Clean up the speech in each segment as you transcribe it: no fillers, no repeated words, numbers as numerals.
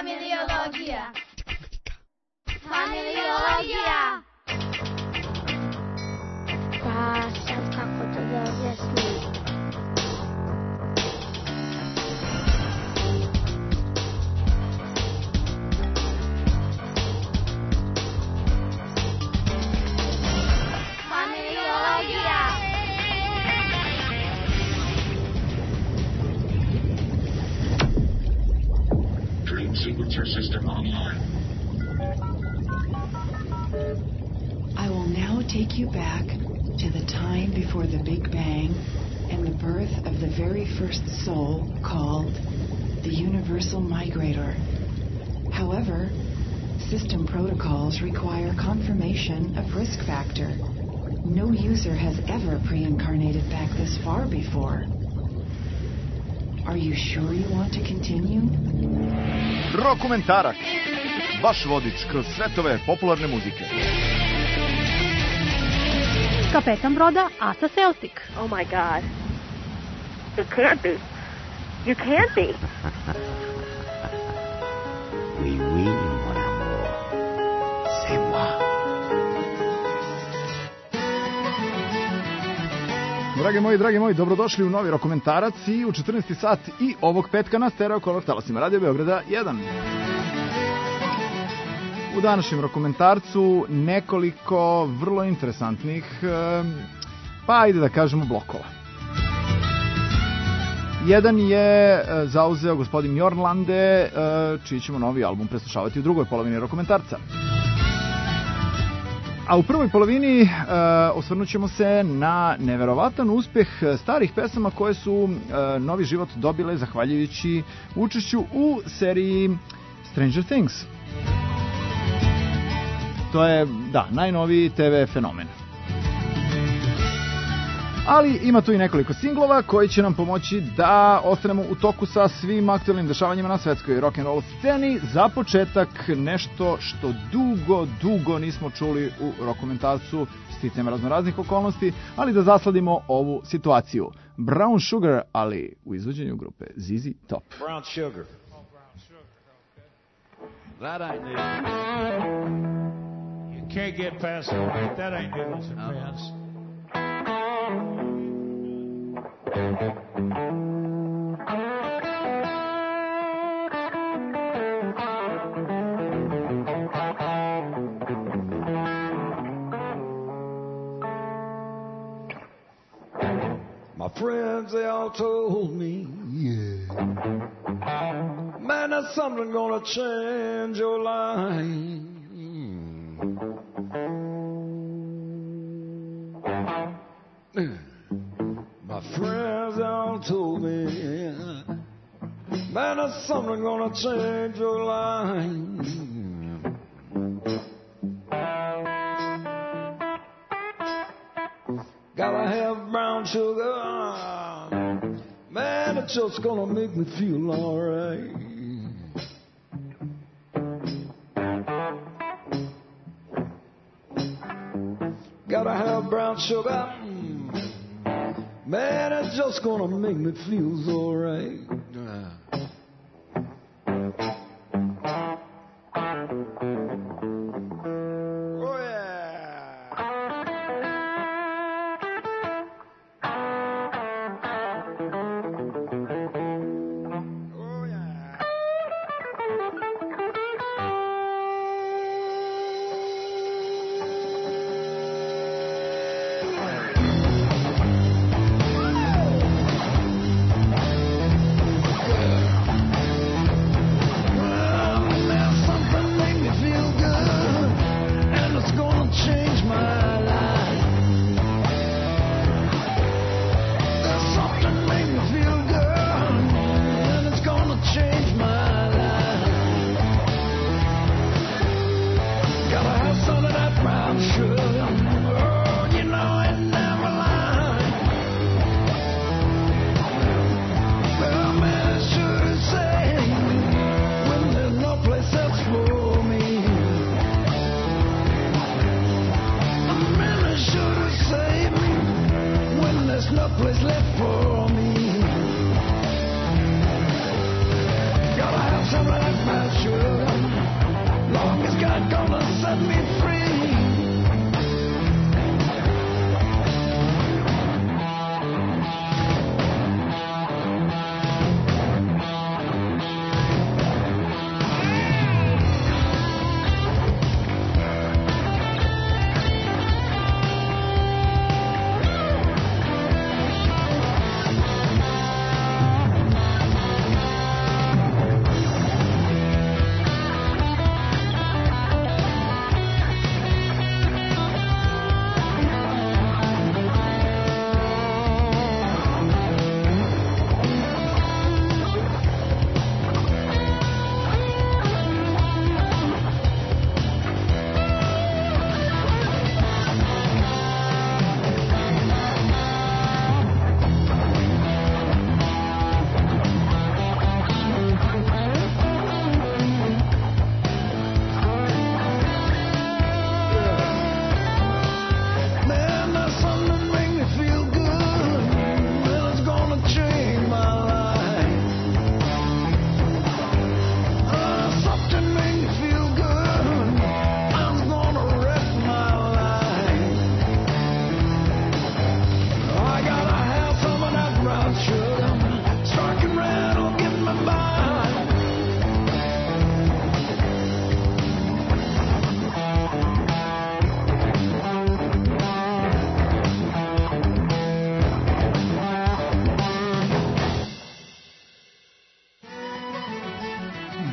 Familiologija. Familiologija. Pa sad kako to da objasnim? Sequencer system online. I will now take you back to the time before the Big Bang and the birth of the very first soul called the Universal Migrator. However, system protocols require confirmation of risk factor. No user has ever pre-incarnated back this far before. Are you sure you want to continue? Rokomentarak, vaš vodič kroz svetove popularne muzike. Kapetan broda Asa Celtic. Oh my God. It can't be. You can't be. Oui, oui, mon amour. C'est moi. Dragi moji, dobrodošli u novi Rokomentarac i u 14. sat i ovog petka na Stereo Color talasima Radio Beograda 1. U današnjem Rokomentarcu nekoliko vrlo interesantnih, pa ajde da kažemo, blokova. Jedan je zauzeo gospodin Jornlande, čiji ćemo novi album preslušavati u drugoj polovini Rokomentarca. A u prvoj polovini osvrnut ćemo se na neverovatan uspeh starih pesama koje su novi život dobile zahvaljujući učešću u seriji Stranger Things. To je, da, najnoviji TV fenomen. Ali ima tu i nekoliko singlova koji će nam pomoći da ostanemo u toku sa svim aktualnim dešavanjima na svetskoj rock'n'roll sceni. Za početak nešto što dugo nismo čuli u Rokomentarcu, sticajem raznoraznih okolnosti, ali da zasladimo ovu situaciju. Brown Sugar, ali u izvođenju grupe ZZ Top. Brown Sugar. That ain't it. You can't get past it. That ain't noodles and pants. My friends, they all told me, yeah, man, that's something gonna change your life. My friends, they all told me, yeah, man, that's something gonna change your life. Gotta have brown sugar, man, it's just gonna make me feel alright. Gotta have brown sugar, man, it's just gonna make me feel alright.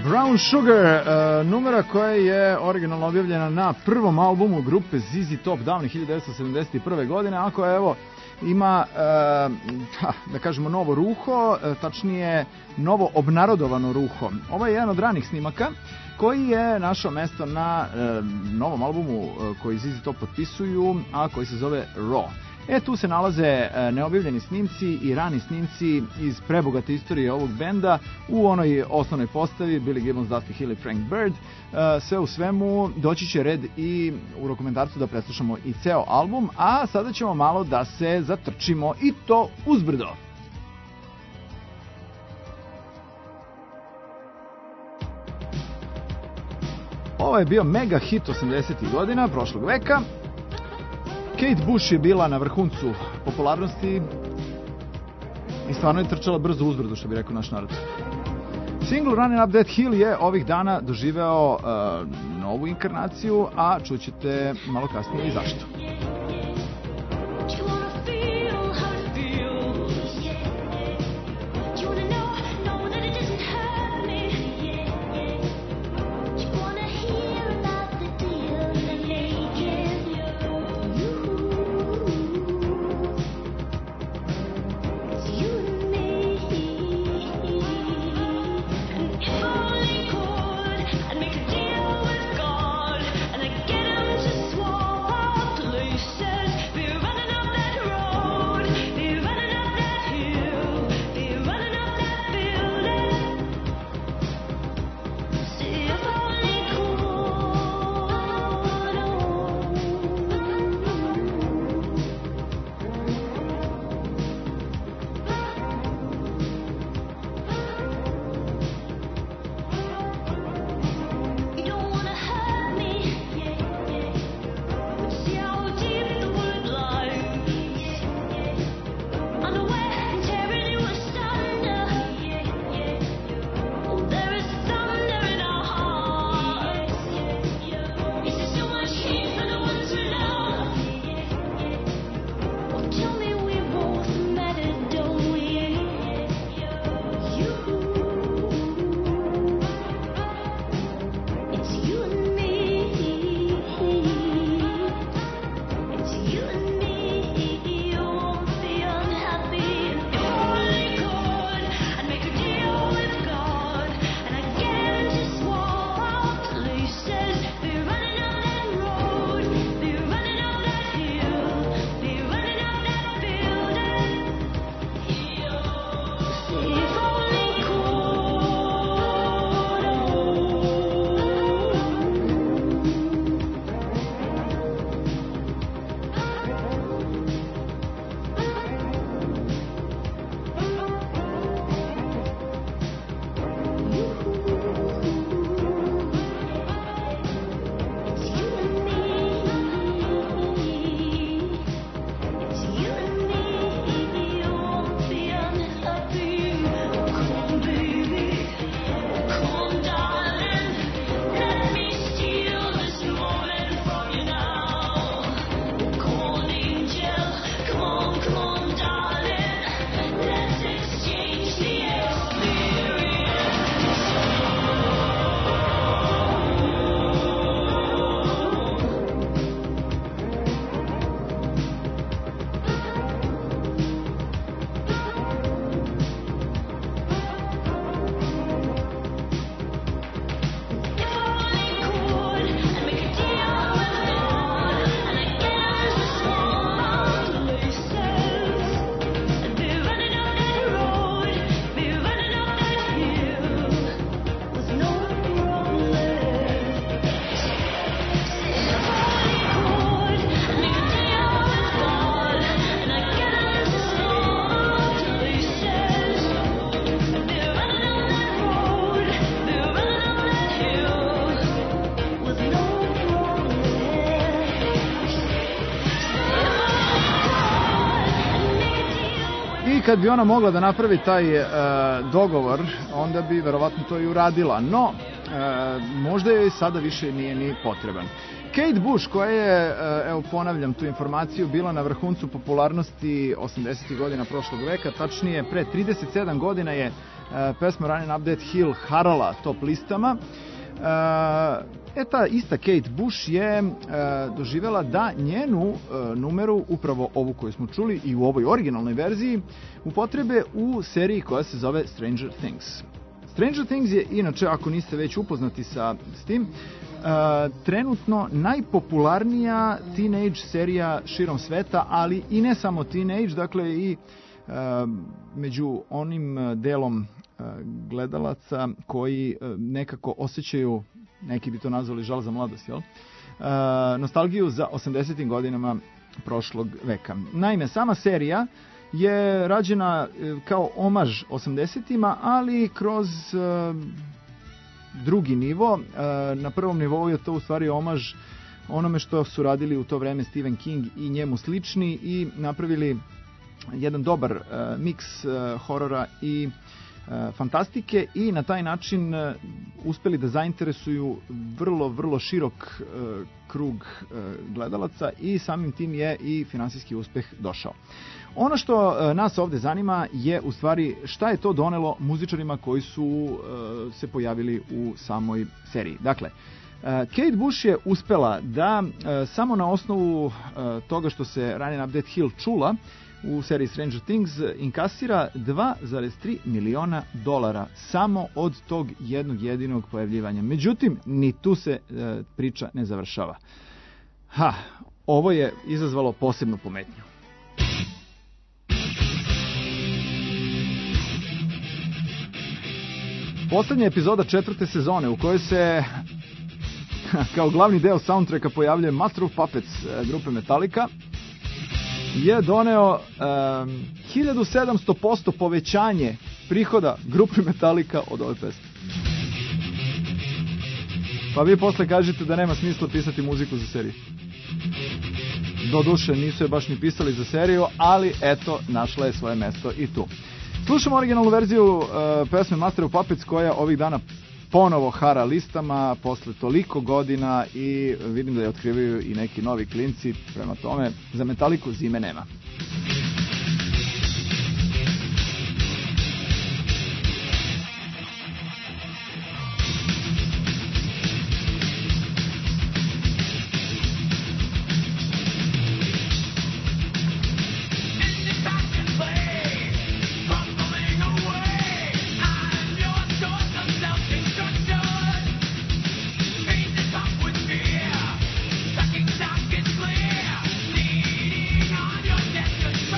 Brown Sugar, numera koja je originalno objavljena na prvom albumu grupe ZZ Top davne 1971. godine, a koja evo ima, da kažemo, novo ruho, tačnije novo obnarodovano ruho. Ovo je jedan od ranih snimaka koji je našao mesto na novom albumu koji ZZ Top potpisuju, a koji se zove Raw. Tu se nalaze neobjavljeni snimci i rani snimci iz prebogate istorije ovog benda u onoj osnovnoj postavi Billy Gibbons, Dusty Hill i Frank Bird. Sve u svemu doći će red i u dokumentarcu da preslušamo i ceo album, a sada ćemo malo da se zatrčimo i to uzbrdo. Ovo je bio mega hit 80. godina prošlog veka. Kate Bush je bila na vrhuncu popularnosti i stvarno je trčala brzo uzbrdo, što bi rekao naš narod. Single Running Up That Hill je ovih dana doživeo novu inkarnaciju, a čućete malo kasnije i zašto. Kad bi ona mogla da napravi taj dogovor, onda bi verovatno to i uradila, no možda joj sada više nije ni potreban. Kate Bush, koja je, evo ponavljam tu informaciju, bila na vrhuncu popularnosti 80. godina prošlog veka, tačnije pre 37 godina je pesma Running Up That Hill harala top listama. Ta ista Kate Bush je doživjela da njenu numeru, upravo ovu koju smo čuli i u ovoj originalnoj verziji, upotrebe u seriji koja se zove Stranger Things. Stranger Things je, inače, ako niste već upoznati s tim, trenutno najpopularnija teenage serija širom sveta, ali i ne samo teenage, dakle i među onim delom gledalaca koji nekako osjećaju, neki bi to nazvali žal za mladost, jel? Nostalgiju za 80. godinama prošlog veka. Naime, sama serija je rađena kao omaž 80-ima, ali kroz drugi nivo. Na prvom nivou je to u stvari omaž onome što su radili u to vreme Stephen King i njemu slični i napravili jedan dobar miks horora i fantastike i na taj način uspeli da zainteresuju vrlo širok krug gledalaca i samim tim je i finansijski uspeh došao. Ono što nas ovde zanima je u stvari šta je to donelo muzičarima koji su se pojavili u samoj seriji. Dakle, Kate Bush je uspela da samo na osnovu toga što se Running Up That Hill čula u seriji Stranger Things inkasira $2,3 miliona samo od tog jednog jedinog pojavljivanja. Međutim, ni tu se priča ne završava. Ovo je izazvalo posebnu pometnju. Poslednja epizoda 4. sezone u kojoj se kao glavni deo soundtracka pojavljuje Master of Puppets grupe Metallica je doneo 1700% povećanje prihoda grupe Metallica od ove pesme. Pa vi posle kažete da nema smisla pisati muziku za seriju. Doduše, nisu je baš ni pisali za seriju, ali eto, našla je svoje mesto i tu. Slušamo originalnu verziju pesme Master of Puppets koja ovih dana ponovo hara listama posle toliko godina i vidim da je otkrivaju i neki novi klinci, prema tome za Metallicu zime nema. Control.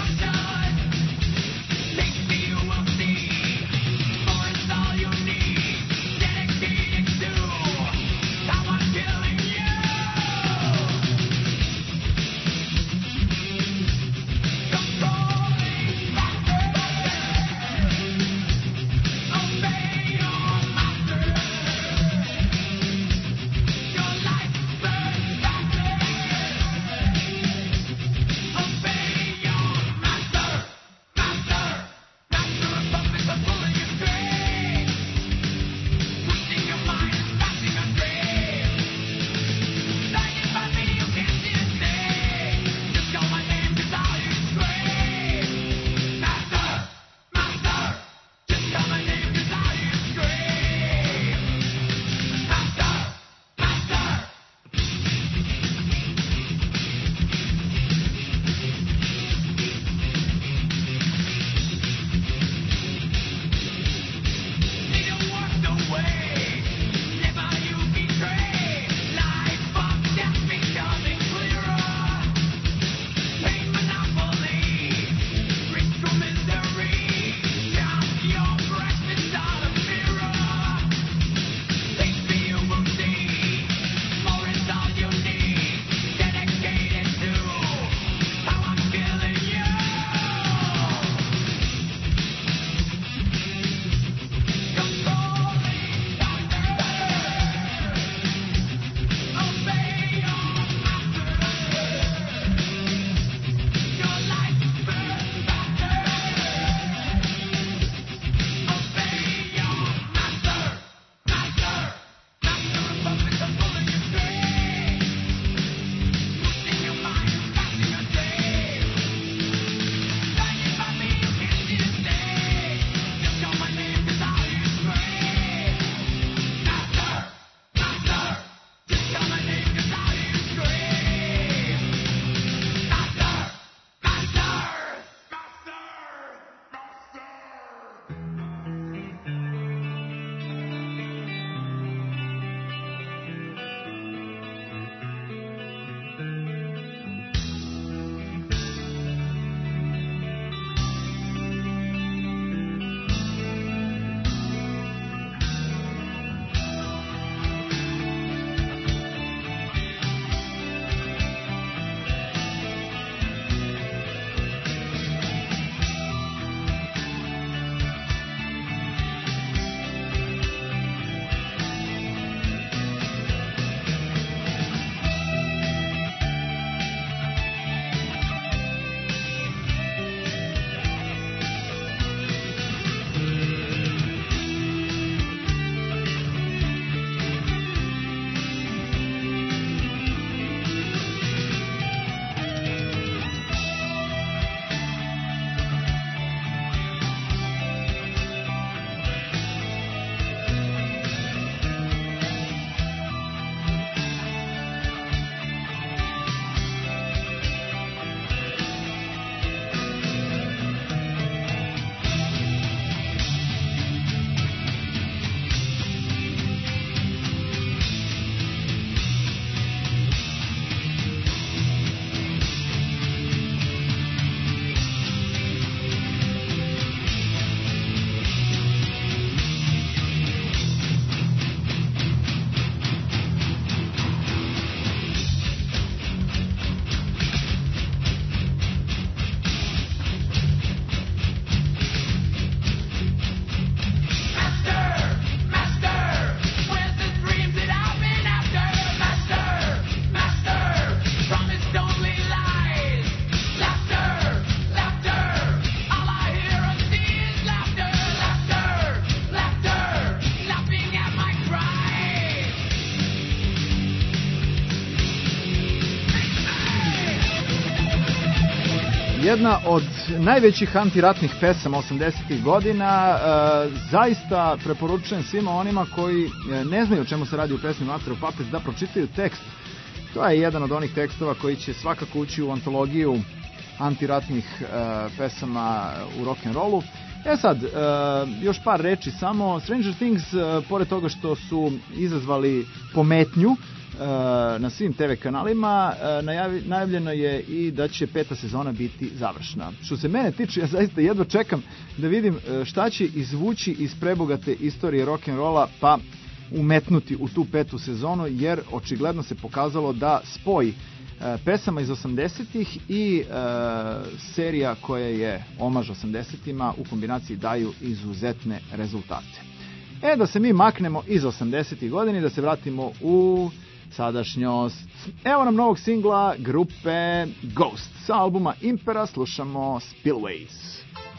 jedna od najvećih antiratnih pesama 80-ih godina. Zaista preporučujem svima onima koji ne znaju o čemu se radi u pesmi Master of Puppets da pročitaju tekst. To je jedan od onih tekstova koji će svakako ući u antologiju antiratnih pesama u rock'n'rollu. Sad, još par reči samo. Stranger Things, pored toga što su izazvali pometnju na svim TV kanalima, najavljeno je i da će 5. sezona biti završna. Što se mene tiče, ja zaista jedva čekam da vidim šta će izvući iz prebogate istorije rock'n'rolla pa umetnuti u tu 5. sezonu, jer očigledno se pokazalo da spoj pesama iz 80-ih i serija koja je omaž 80-ima u kombinaciji daju izuzetne rezultate. Da se mi maknemo iz 80-ih godina i da se vratimo u sadašnjost. Evo nam novog singla grupe Ghost. Sa albuma Impera slušamo Spillways.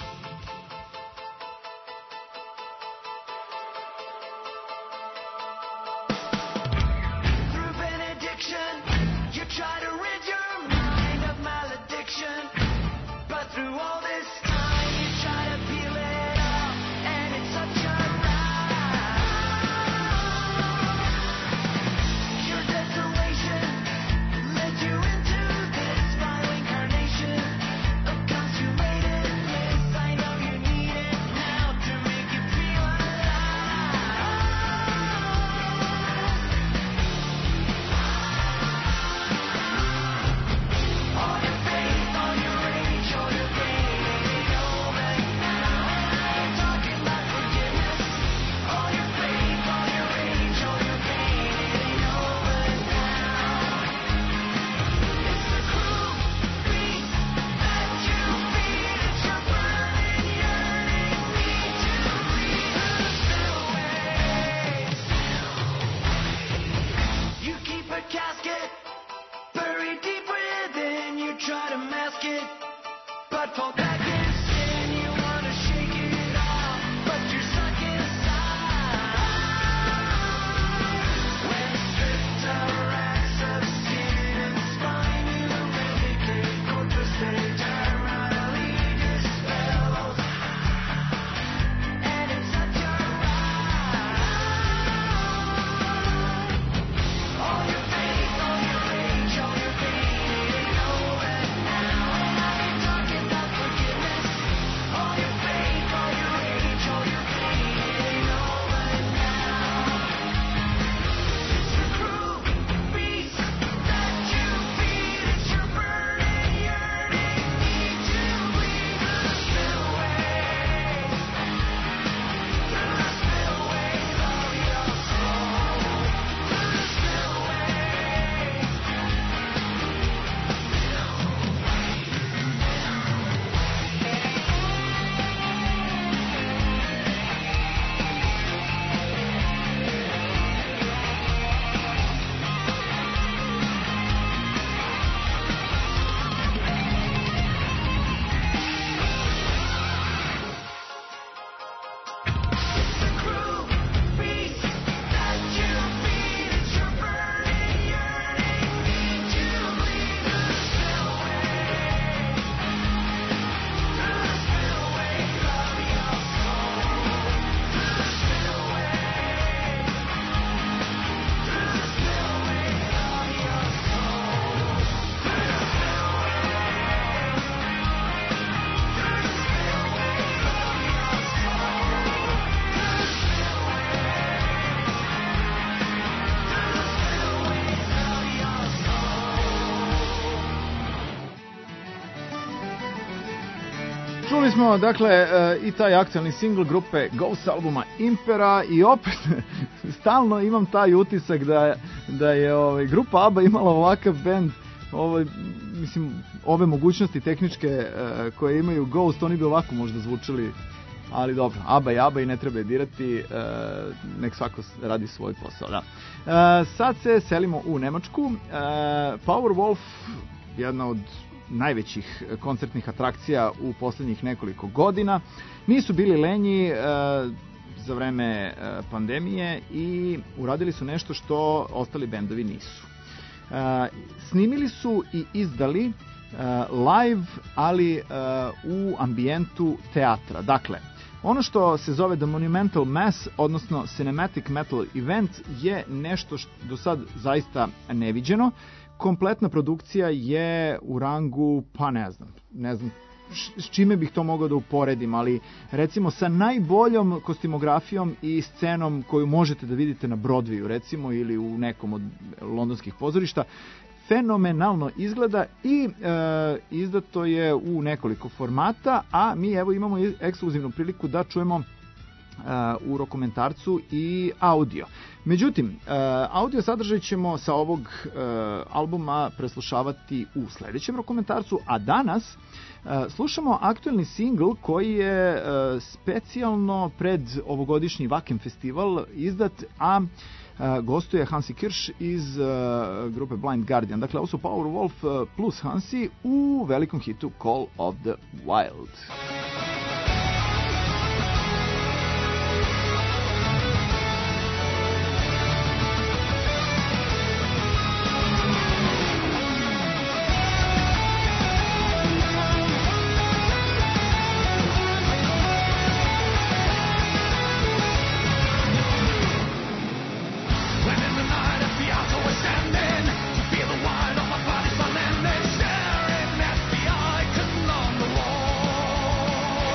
Čuli smo, dakle, i taj aktualni singl grupe Ghost albuma Impera i opet stalno imam taj utisak da je grupa ABBA imala ovakav bend, mislim, ove mogućnosti tehničke koje imaju Ghost, oni bi ovako možda zvučili, ali dobro, ABBA je ABBA i ne treba je dirati, nek svako radi svoj posao, da. Sad se selimo u Nemačku. Powerwolf, jedna od najvećih koncertnih atrakcija u poslednjih nekoliko godina, nisu bili lenji za vreme pandemije i uradili su nešto što ostali bendovi nisu. Snimili su i izdali live, ali u ambijentu teatra. Dakle, ono što se zove The Monumental Mass, odnosno Cinematic Metal Event, je nešto što do sad zaista neviđeno. Kompletna produkcija je u rangu, pa ne znam s čime bih to mogao da uporedim, ali recimo sa najboljom kostimografijom i scenom koju možete da vidite na Broadwayu, recimo, ili u nekom od londonskih pozorišta. Fenomenalno izgleda i izdato je u nekoliko formata, a mi evo imamo ekskluzivnu priliku da čujemo u rokomentarcu i audio. Međutim, audio sadržaj ćemo sa ovog albuma preslušavati u sledećem rokomentarcu, a danas slušamo aktuelni singl koji je specijalno pred ovogodišnji Wacken festival izdat, a gostuje Hansi Kirsch iz grupe Blind Guardian. Dakle, ovo su Powerwolf plus Hansi u velikom hitu Call of the Wild. Staring at the icon on the wall.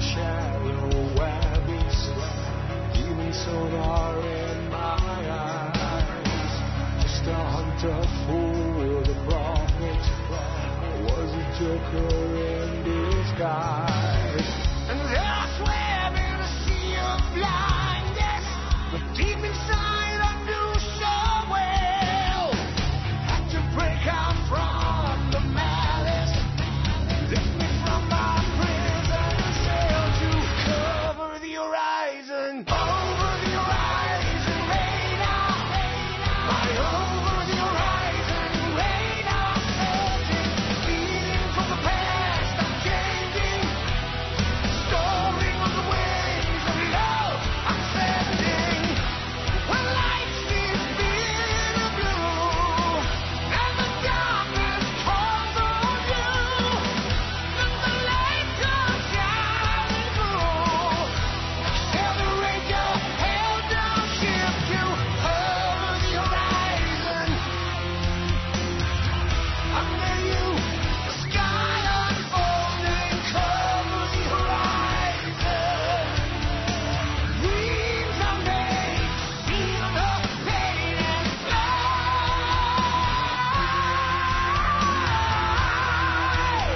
shallow waves, even sonar in my eyes. Just a hunter for the prophet, was a joker in disguise. And I swam in a sea of blindness, but deep inside I knew so well. Had to break out from the malice, lift me from my prison and sail to cover the horizon. Over the horizon, rain out, my over the horizon, rain out, searching, feeling from the past, I'm changing, storing on the wings of love, I'm sending. When light sees bitter blue, and the darkness falls on you, then the light comes shining through. Sail the ranger, held down ship to over the horizon. Under you, the sky unfolding, cover the horizon. Dreams are made, feel the pain and fly.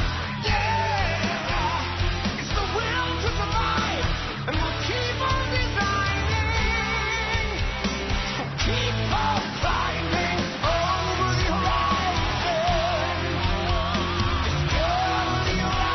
Yeah, it's the will to survive, and we'll keep on designing. So keep on climbing over the horizon. Just cover the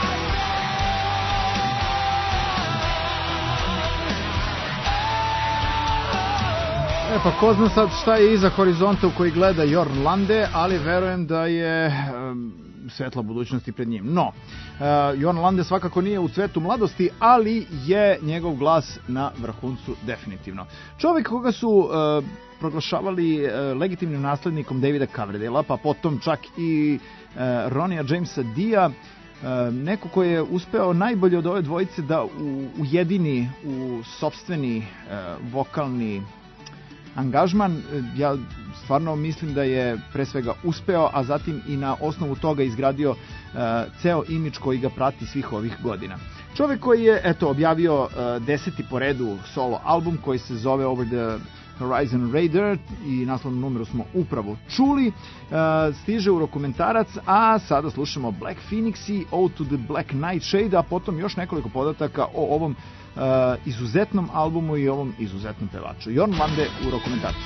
horizon. Pa ko zna sad šta je iza horizonta u koji gleda Jorn Lande, ali verujem da je svetla budućnost i pred njim. No, Jorn Lande svakako nije u cvetu mladosti, ali je njegov glas na vrhuncu definitivno. Čovjek koga su proglašavali legitimnim naslednikom Davida Coverdale, pa potom čak i Ronija Jamesa Dia, neko koji je uspeo najbolje od ove dvojice da ujedini u sopstveni vokalni angažman. Ja stvarno mislim da je pre svega uspeo, a zatim i na osnovu toga izgradio ceo imidž koji ga prati svih ovih godina. Čovjek koji je objavio 10. po redu solo album koji se zove Over the Horizon Raider i naslovnu numeru smo upravo čuli, stiže u dokumentarac, a sada slušamo Black Phoenix i Ode to the Black Nightshade, a potom još nekoliko podataka o ovom izuzetnom albumu i ovom izuzetnom pevaču. Jorn Lande u dokumentarcu.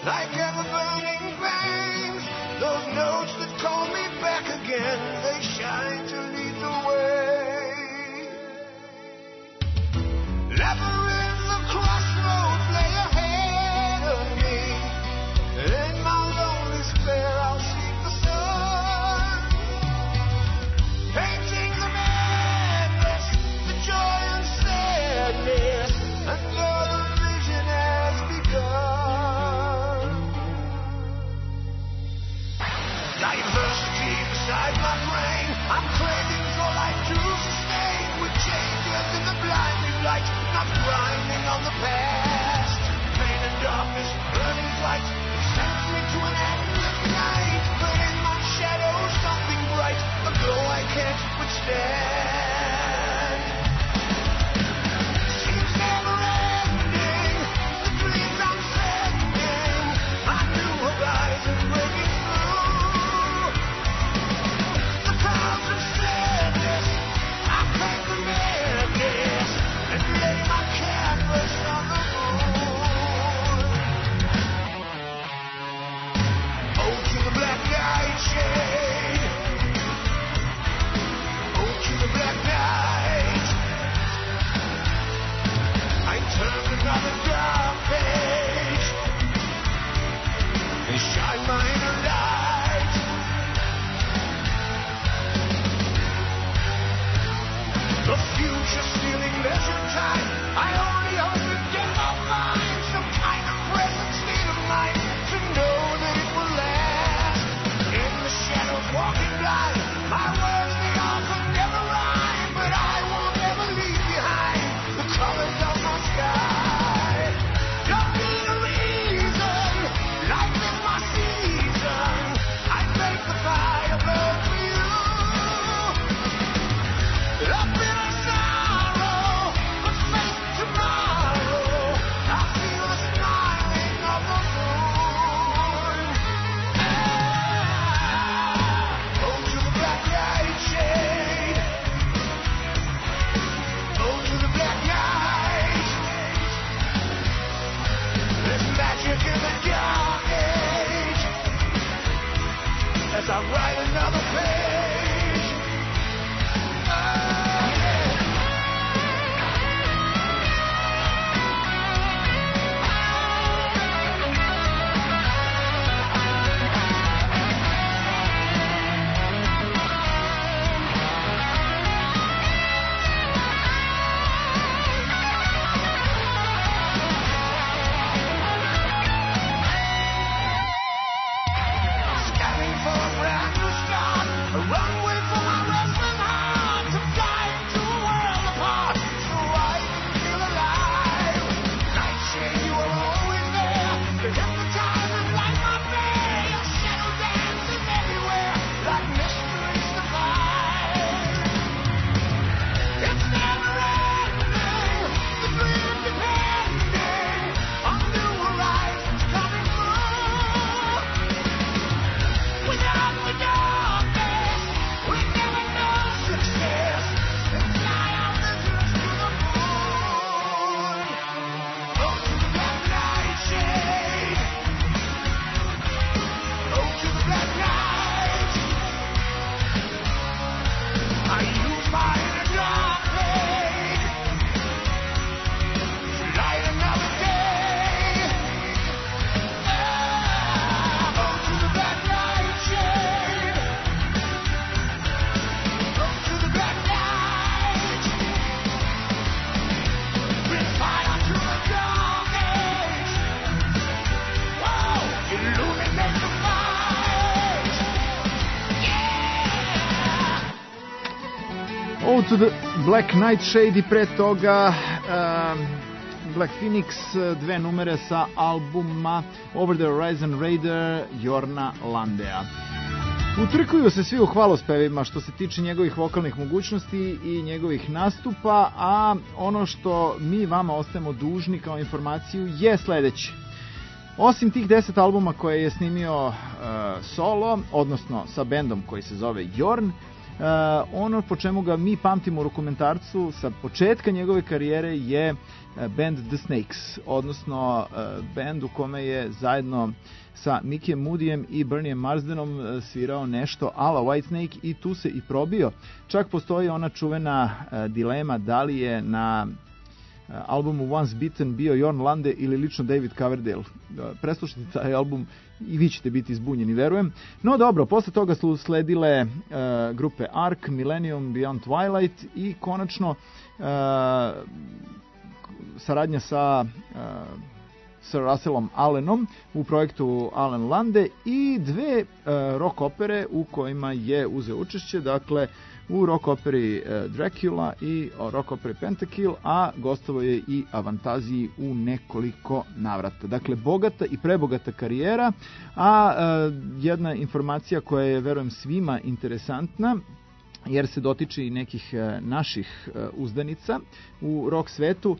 like ever-burning flames. Those notes that call me back again, they shine to lead the way. Labyrinth of crossroads lay ahead of me. In my lonely despair, I'll seek the sun, painting the madness, the joy and sadness, until the vision has begun. Diversity beside my brain, I'm craving for life to sustain, with changes in the blinding light, not grinding on the past. Pain and darkness, burning light, sends me to an endless night, but in my shadow something bright, a glow I can't withstand. Seems never ending, the dreams I'm sending, a new horizon breaking through. The clouds of sadness, I paint the madness, and lay my canvas on the moon. Oh, to the black night shade. Oh, to the black night. I turned another dark page and shine my inner light. The future stealing leisure time, I only hope to get my mind some kind of present state of mind to know that it will last. In the shadows walking blind, my words they all could never rhyme, but I will never leave behind the colors of my sky. Don't need a reason, life is my season. I make the fire burn for you. Up in a sorrow, but face tomorrow, I feel the smiling of the moon. Oh, to the black night shade. Oh, to the black night. There's magic in the dark age as I write another page. Scanning for a brand new start, a runway for my restless heart, to fly into a world apart, so I can feel alive. Nightshade, you are always there, to hypnotize and light my day. Your shadow dances everywhere, like mysteries divine. It's never ending, the dream depending on new horizons coming through. Without the darkness, we never know success. And fly our visions to the moon. Oh, to the black night shade. Oh, to the black night. I use my inner dark fade to light another day. Oh, to the black night shade. Oh, to the black night. Bring fire to the dark age. Whoa, illuminate the fight. Yeah. Oh, to the Black Night Shade i pre toga Black Phoenix, dve numere sa albuma Over the Horizon Raider Jorna Landea. Utrkuju se svi u hvalospevima što se tiče njegovih vokalnih mogućnosti i njegovih nastupa, a ono što mi vama ostajemo dužni kao informaciju je sledeće. Osim tih 10 albuma koje je snimio solo, odnosno sa bendom koji se zove Jorn, Ono po čemu ga mi pamtimo u dokumentarcu sa početka njegove karijere je band The Snakes, odnosno band u kome je zajedno sa Mickijem Moodyjem i Bernijem Marsdenom svirao nešto a la Whitesnake i tu se i probio. Čak postoji ona čuvena dilema da li je na albumu Once Bitten bio Jorn Lande ili lično David Coverdale. Preslušajte taj album i vi ćete biti zbunjeni, verujem. No dobro, posle toga su sledile grupe Ark, Millennium, Beyond Twilight i konačno saradnja sa Sir Russellom Allenom u projektu Allen Lande i dve rock opere u kojima je uzeo učešće, dakle u rock operi Dracula i rock operi Pentakill, a gostovo je i Avantaziji u nekoliko navrata. Dakle, bogata i prebogata karijera, a jedna informacija koja je, verujem, svima interesantna, jer se dotiče i nekih naših uzdanica u rock svetu.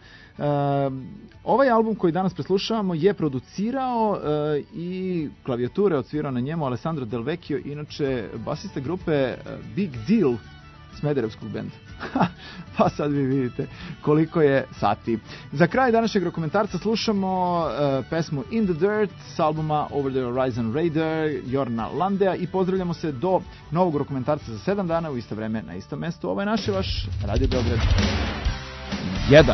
Ovaj album koji danas preslušavamo je producirao i klavijature odsvirao na njemu Alessandro Del Vecchio, inače basista grupe Big Deal Smederevskog benda. Pa sad vi vidite koliko je sati. Za kraj današnjeg dokumentarca slušamo pesmu In the Dirt s albuma Over the Horizon Radar Jorna Landea i pozdravljamo se do novog dokumentarca za 7 dana u isto vreme na istom mestu. Ovo je naš i vaš Radio Beograd 1.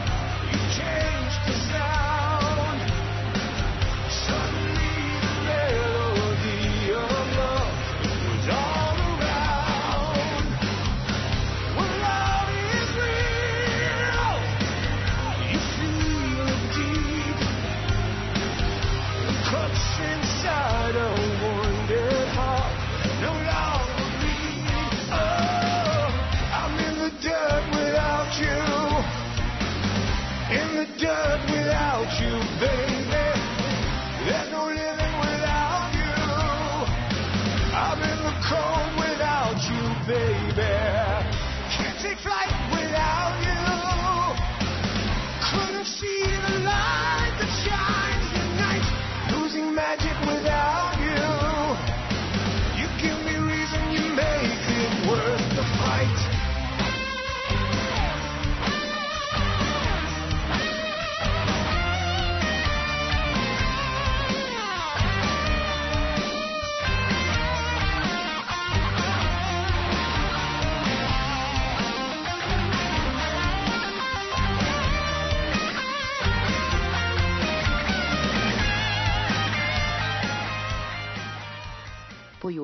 Suddenly the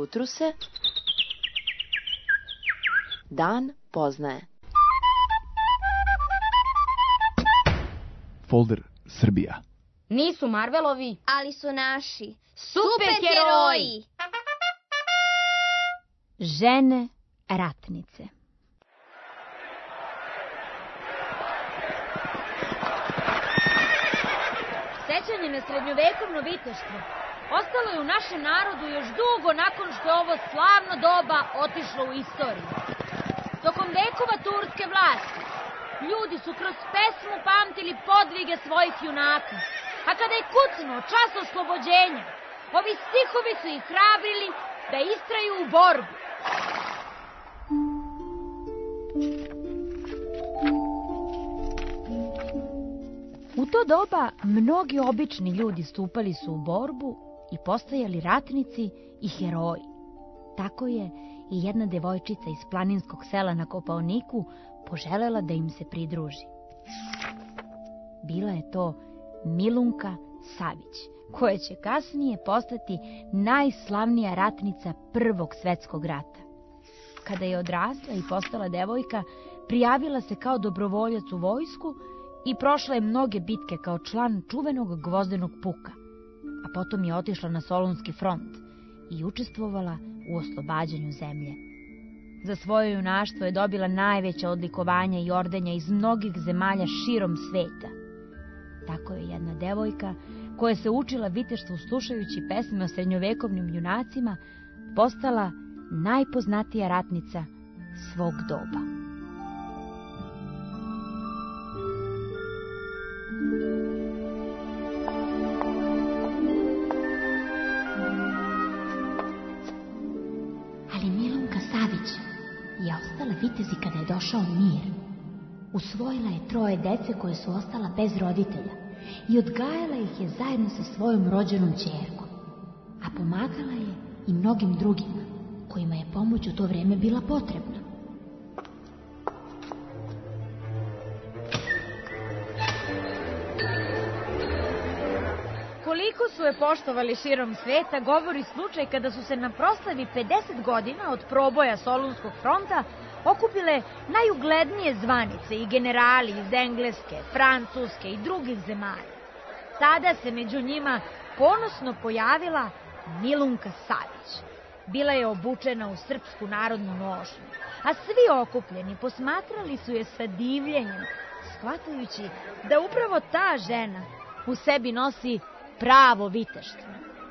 utruse, dan poznaje. Folder Srbija. Nisu Marvelovi, Ali su naši. Superheroji! Žene ratnice. Sećanje na srednjovekovno viteštvo ostalo je u našem narodu još dugo nakon što je ovo slavno doba otišlo u istoriju. Tokom vekova turske vlasti, ljudi su kroz pesmu pamtili podvige svojih junaka, a kada je kucnuo čas oslobođenja, ovi stihovi su ih hrabrili da istraju u borbu. U to doba mnogi obični ljudi stupali su u borbu i postajali ratnici i heroji. Tako je i jedna devojčica iz planinskog sela na Kopaoniku poželela da im se pridruži. Bila je to Milunka Savić, koja će kasnije postati najslavnija ratnica Prvog svetskog rata. Kada je odrasla i postala devojka, prijavila se kao dobrovoljac u vojsku i prošla je mnoge bitke kao član čuvenog Gvozdenog puka, a potom je otišla na Solunski front i učestvovala u oslobađanju zemlje. Za svoje junaštvo je dobila najveća odlikovanja i ordenja iz mnogih zemalja širom sveta. Tako je jedna devojka, koja se učila viteštvu slušajući pesme o srednjovekovnim junacima, postala najpoznatija ratnica svog doba. Ali Milunka Savić je ostala vitezi kada je došao mir. Usvojila je 3 dece koje su ostala bez roditelja i odgajala ih je zajedno sa svojom rođenom ćerkom, a pomagala je i mnogim drugima kojima je pomoć u to vreme bila potrebna. Koliko su je poštovali širom sveta govori slučaj kada su se na proslavi 50 godina od proboja Solunskog fronta okupile najuglednije zvanice i generali iz Engleske, Francuske i drugih zemalja. Tada se među njima ponosno pojavila Milunka Savić. Bila je obučena u srpsku narodnu nošnju, a svi okupljeni posmatrali su je sa divljenjem, shvatajući da upravo ta žena u sebi nosi pravo viteštvo.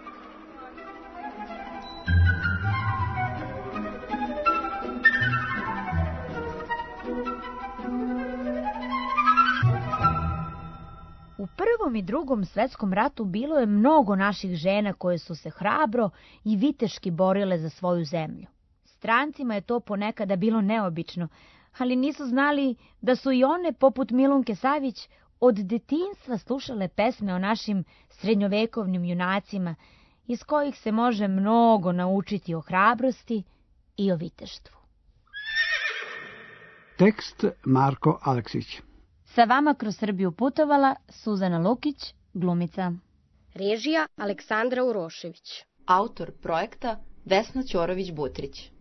U Prvom i Drugom svetskom ratu bilo je mnogo naših žena koje su se hrabro i viteški borile za svoju zemlju. Strancima je to ponekada bilo neobično, ali nisu znali da su i one, poput Milunke Savić, od detinjstva slušale pesme o našim srednjovekovnim junacima, iz kojih se može mnogo naučiti o hrabrosti i o viteštvu. Tekst Marko Aleksić. Sa vama kroz Srbiju putovala Suzana Lukić, glumica. Režija Aleksandra Urošević. Autor projekta Vesna Ćorović-Butrić.